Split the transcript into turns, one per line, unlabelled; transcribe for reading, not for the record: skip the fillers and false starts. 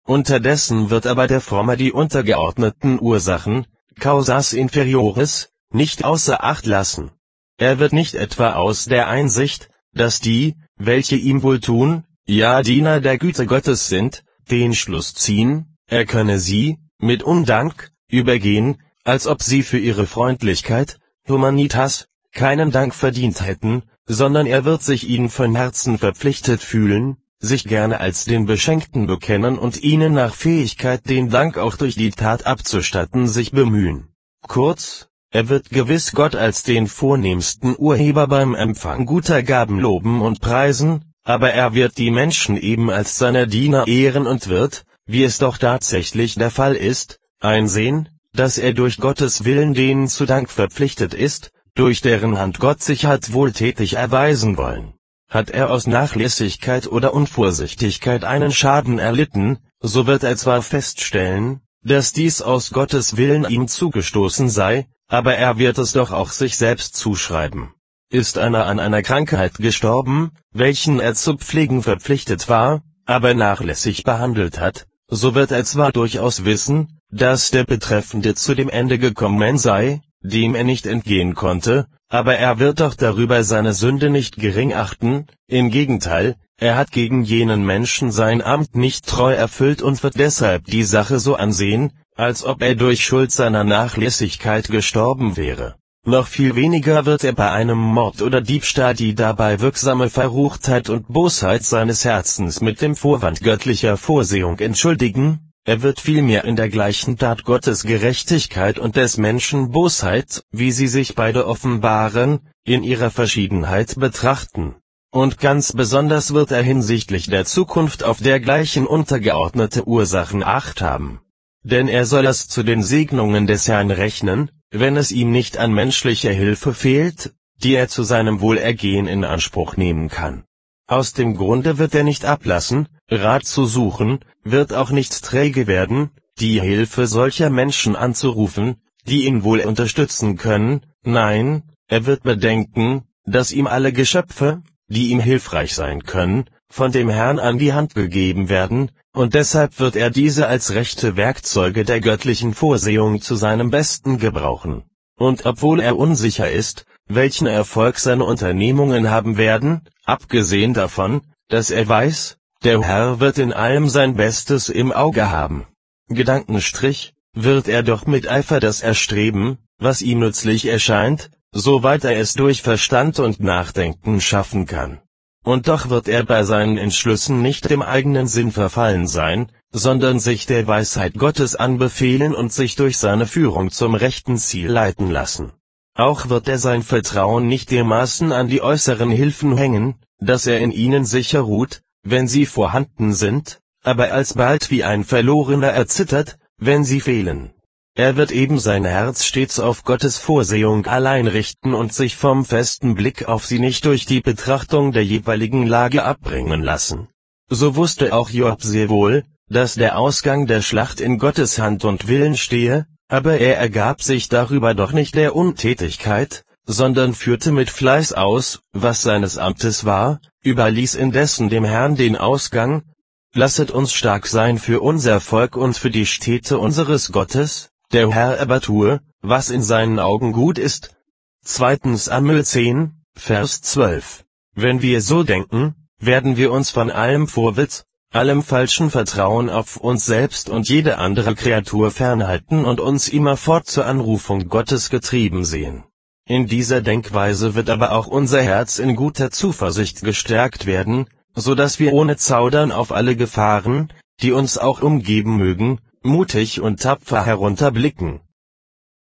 Unterdessen wird aber der Fromme die untergeordneten Ursachen, causas inferiores, nicht außer Acht lassen. Er wird nicht etwa aus der Einsicht, dass die, welche ihm wohltun, ja Diener der Güte Gottes sind, den Schluss ziehen, er könne sie, mit Undank, übergehen, als ob sie für ihre Freundlichkeit, Humanitas, keinen Dank verdient hätten, sondern er wird sich ihnen von Herzen verpflichtet fühlen, sich gerne als den Beschenkten bekennen und ihnen nach Fähigkeit den Dank auch durch die Tat abzustatten sich bemühen. Kurz, er wird gewiss Gott als den vornehmsten Urheber beim Empfang guter Gaben loben und preisen, aber er wird die Menschen eben als seine Diener ehren und wird, wie es doch tatsächlich der Fall ist, einsehen, dass er durch Gottes Willen denen zu Dank verpflichtet ist, durch deren Hand Gott sich hat wohltätig erweisen wollen. Hat er aus Nachlässigkeit oder Unvorsichtigkeit einen Schaden erlitten, so wird er zwar feststellen, dass dies aus Gottes Willen ihm zugestoßen sei, aber er wird es doch auch sich selbst zuschreiben. Ist einer an einer Krankheit gestorben, welchen er zu pflegen verpflichtet war, aber nachlässig behandelt hat, so wird er zwar durchaus wissen, dass der Betreffende zu dem Ende gekommen sei, dem er nicht entgehen konnte, aber er wird doch darüber seine Sünde nicht gering achten, im Gegenteil, er hat gegen jenen Menschen sein Amt nicht treu erfüllt und wird deshalb die Sache so ansehen, als ob er durch Schuld seiner Nachlässigkeit gestorben wäre. Noch viel weniger wird er bei einem Mord oder Diebstahl die dabei wirksame Verruchtheit und Bosheit seines Herzens mit dem Vorwand göttlicher Vorsehung entschuldigen, er wird vielmehr in der gleichen Tat Gottes Gerechtigkeit und des Menschen Bosheit, wie sie sich beide offenbaren, in ihrer Verschiedenheit betrachten. Und ganz besonders wird er hinsichtlich der Zukunft auf dergleichen untergeordnete Ursachen Acht haben. Denn er soll es zu den Segnungen des Herrn rechnen, wenn es ihm nicht an menschlicher Hilfe fehlt, die er zu seinem Wohlergehen in Anspruch nehmen kann. Aus dem Grunde wird er nicht ablassen, Rat zu suchen, wird auch nicht träge werden, die Hilfe solcher Menschen anzurufen, die ihn wohl unterstützen können, nein, er wird bedenken, dass ihm alle Geschöpfe, die ihm hilfreich sein können, von dem Herrn an die Hand gegeben werden, und deshalb wird er diese als rechte Werkzeuge der göttlichen Vorsehung zu seinem Besten gebrauchen. Und obwohl er unsicher ist, welchen Erfolg seine Unternehmungen haben werden, abgesehen davon, dass er weiß, der Herr wird in allem sein Bestes im Auge haben. Gedankenstrich, wird er doch mit Eifer das erstreben, was ihm nützlich erscheint, soweit er es durch Verstand und Nachdenken schaffen kann. Und doch wird er bei seinen Entschlüssen nicht dem eigenen Sinn verfallen sein, sondern sich der Weisheit Gottes anbefehlen und sich durch seine Führung zum rechten Ziel leiten lassen. Auch wird er sein Vertrauen nicht dermaßen an die äußeren Hilfen hängen, dass er in ihnen sicher ruht, wenn sie vorhanden sind, aber alsbald wie ein Verlorener erzittert, wenn sie fehlen. Er wird eben sein Herz stets auf Gottes Vorsehung allein richten und sich vom festen Blick auf sie nicht durch die Betrachtung der jeweiligen Lage abbringen lassen. So wusste auch Job sehr wohl, dass der Ausgang der Schlacht in Gottes Hand und Willen stehe, aber er ergab sich darüber doch nicht der Untätigkeit, sondern führte mit Fleiß aus, was seines Amtes war, überließ indessen dem Herrn den Ausgang. Lasset uns stark sein für unser Volk und für die Städte unseres Gottes, der Herr aber tue, was in seinen Augen gut ist. 2. Samuel 10, Vers 12. Wenn wir so denken, werden wir uns von allem Vorwitz, allem falschen Vertrauen auf uns selbst und jede andere Kreatur fernhalten und uns immerfort zur Anrufung Gottes getrieben sehen. In dieser Denkweise wird aber auch unser Herz in guter Zuversicht gestärkt werden, so dass wir ohne Zaudern auf alle Gefahren, die uns auch umgeben mögen, mutig und tapfer herunterblicken.